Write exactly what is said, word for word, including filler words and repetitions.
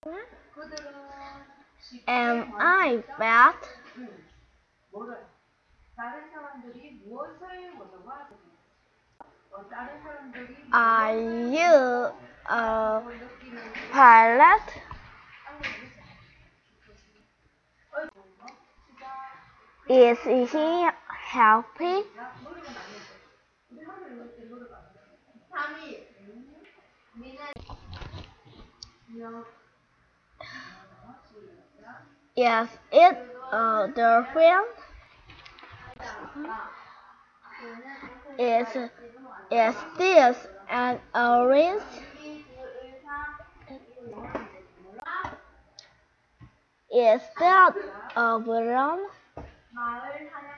Am I bad? Are you a pilot? Is he happy? Is it a dolphin? Is, is this an orange? Is that a balloon?